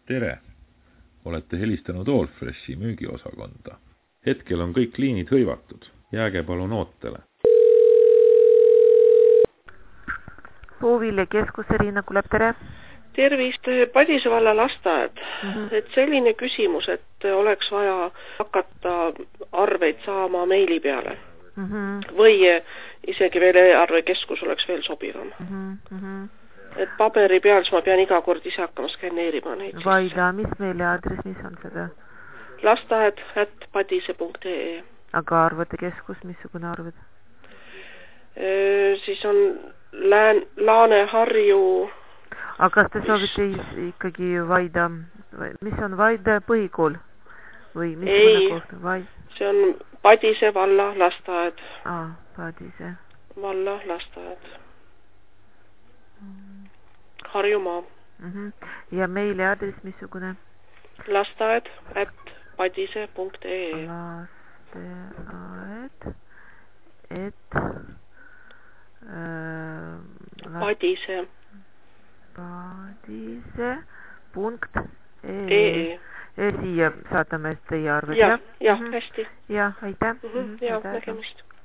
Tere! Olete helistanud Allfreshi müügiosakonda. Hetkel on kõik liinid hõivatud. Jääge palun ootele. Puuviljakeskuse Riina Kulep, tere! Tervist, Padise valla lasteaed. Et selline küsimus, et oleks vaja hakata arveid saama meili peale. Või isegi veel e-arvekeskus oleks veel sobivam. Et paberi peal ma pean iga kord ise hakkama skanneerima neid. Vaida, mis meili aadress, mis on seda? Lasteaed@padise.ee. Aga arvutekeskus, missugune arved? Siis on Lääne-Harju. Aga kas te soovite ikkagi Vaida, mis on Vaida põhikool? Või ei, see on Padise valla lasteaed. Padise valla lasteaed. Harjumaa. Ja meili aadress missugune? Lasteaed@padise.ee. Padise.ee. Siia saatame teie arved, jah? Jah, hästi. Jah, aitäh. Jah, nägemist.